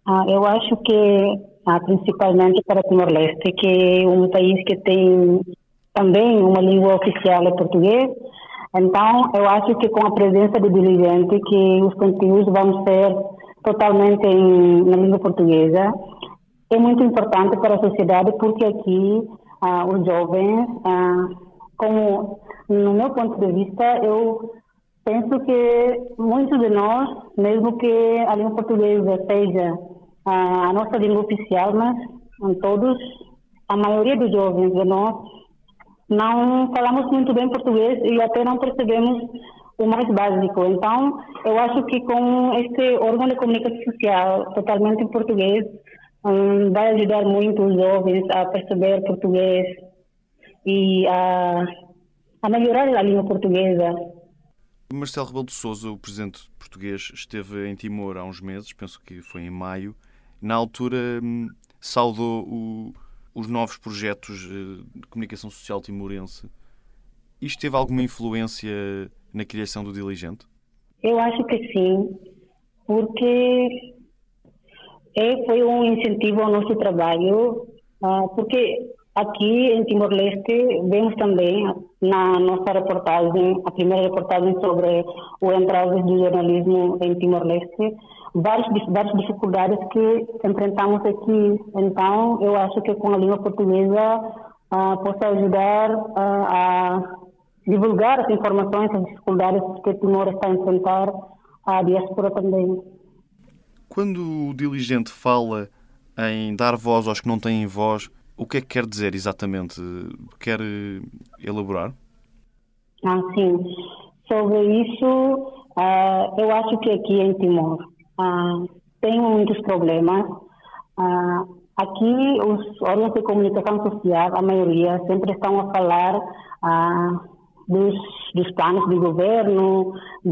Eu acho que, principalmente para Timor-Leste, que é um país que tem também uma língua oficial é português, então eu acho que com a presença do diligente, que os conteúdos vão ser totalmente na língua portuguesa, é muito importante para a sociedade porque aqui os jovens, como no meu ponto de vista, eu penso que muitos de nós, mesmo que a língua portuguesa seja a nossa língua oficial, mas todos, a maioria dos jovens de nós, não falamos muito bem português e até não percebemos o mais básico. Então, eu acho que com este órgão de comunicação social totalmente em português, vai ajudar muito os jovens a perceber português e a melhorar a língua portuguesa. Marcelo Rebelo de Sousa, o presidente português, esteve em Timor há uns meses, penso que foi em maio. Na altura, saudou os novos projetos de comunicação social timorense. Isto teve alguma influência na criação do Diligente? Eu acho que sim, porque foi um incentivo ao nosso trabalho, porque aqui em Timor-Leste vemos também na nossa reportagem, a primeira reportagem sobre o entrave do jornalismo em Timor-Leste, várias dificuldades que enfrentamos aqui. Então, eu acho que com a língua portuguesa possa ajudar a divulgar as informações, as dificuldades que Timor está a enfrentar, a diáspora também. Quando o Diligente fala em dar voz aos que não têm voz, o que é que quer dizer exatamente? Quer elaborar? Sim. Sobre isso, eu acho que aqui em Timor tem muitos problemas. Aqui, os órgãos de comunicação social, a maioria, sempre estão a falar dos planos do governo,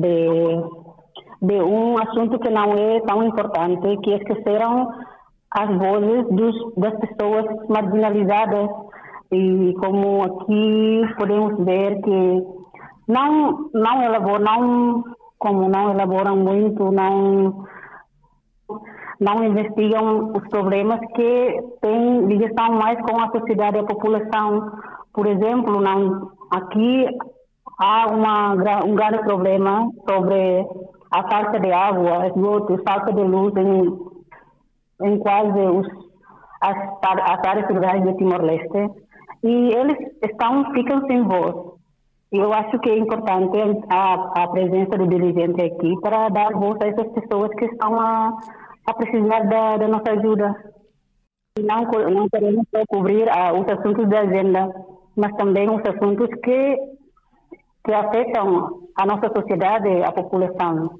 de um assunto que não é tão importante, que esqueceram as vozes das pessoas marginalizadas. E como aqui podemos ver que não elaboram muito, não investigam os problemas que têm ligação mais com a sociedade e a população. Por exemplo, aqui há um grande problema sobre a falta de esgoto, falta de luz em quase as áreas rurais de Timor-Leste, e eles ficam sem voz. Eu acho que é importante a presença do dirigente aqui para dar voz a essas pessoas que estão a precisar da nossa ajuda. E não queremos só cobrir os assuntos da agenda, mas também os assuntos que afetam a nossa sociedade, a população.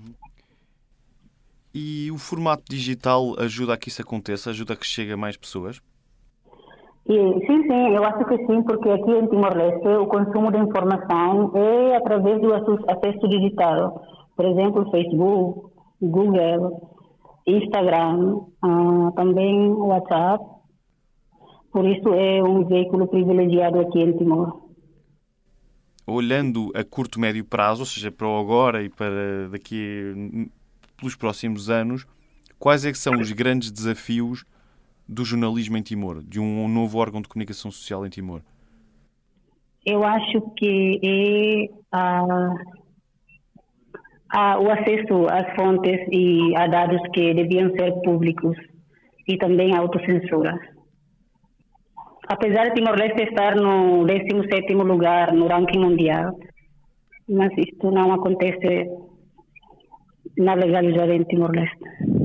E o formato digital ajuda a que isso aconteça? Ajuda a que chegue a mais pessoas? Sim, eu acho que sim, porque aqui em Timor-Leste o consumo de informação é através do acesso digital. Por exemplo, Facebook, Google, Instagram, também WhatsApp. Por isso é um veículo privilegiado aqui em Timor. Olhando a curto, médio prazo, ou seja, para o agora e para pelos próximos anos, quais é que são os grandes desafios do jornalismo em Timor, de um novo órgão de comunicação social em Timor? Eu acho que o acesso às fontes e a dados que deviam ser públicos e também a autocensura. Apesar de Timor-Leste estar no 17º lugar no ranking mundial, mas isto não acontece na legalidade em Timor-Leste.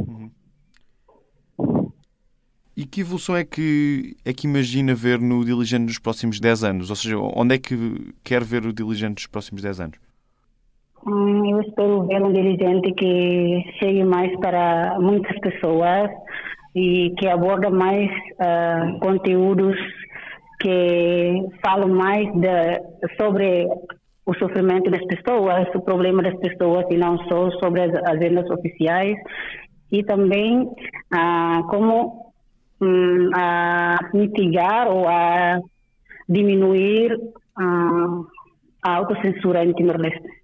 E que evolução é que imagina ver no Diligente nos próximos 10 anos? Ou seja, onde é que quer ver o Diligente nos próximos 10 anos? Eu espero ver um dirigente que chegue mais para muitas pessoas e que aborda mais conteúdos que falam mais sobre o sofrimento das pessoas, o problema das pessoas e não só sobre as agendas oficiais, e também como a mitigar ou a diminuir a autocensura em Timor-Leste.